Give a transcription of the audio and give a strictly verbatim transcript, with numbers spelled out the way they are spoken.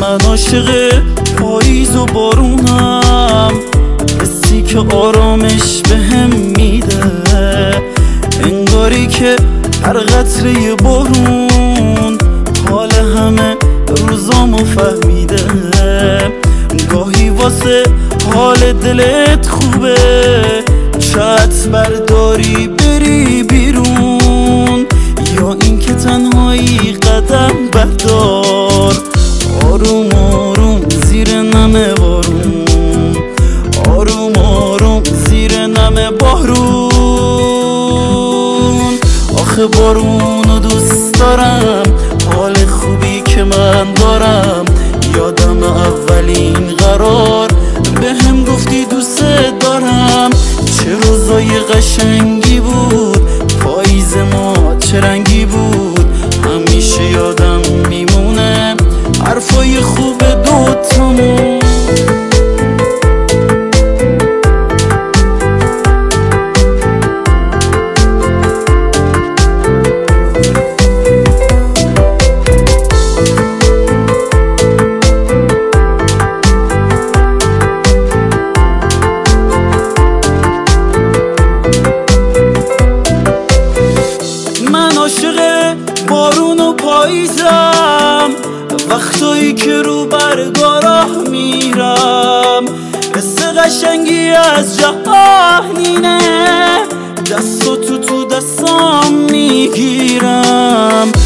من عاشق پاییز و بارونم، حسی که آرامش بهم میده، انگاری که هر قطره بارون حال همه روزامو فهمیده. گاهی واسه حال دلت خوبه چت برداری بری بیرون، یا اینکه تنهایی قدم بردار آروم آروم زیر نم بارون، آروم آروم زیر نم بارون. آخه بارونو دوست دارم، حال خوبی که من دارم، یادم اولین قرار به هم گفتی دوست دارم. چه روزای قشنگی بود، پاییز ما چه رنگی بود، همیشه یادم میمونه حرفای خوب دوتامون. بارون و پاییزم، وقتایی که رو برگاراه میرم، حس قشنگی از جهانینه، دستو تو تو دستام میگیرم.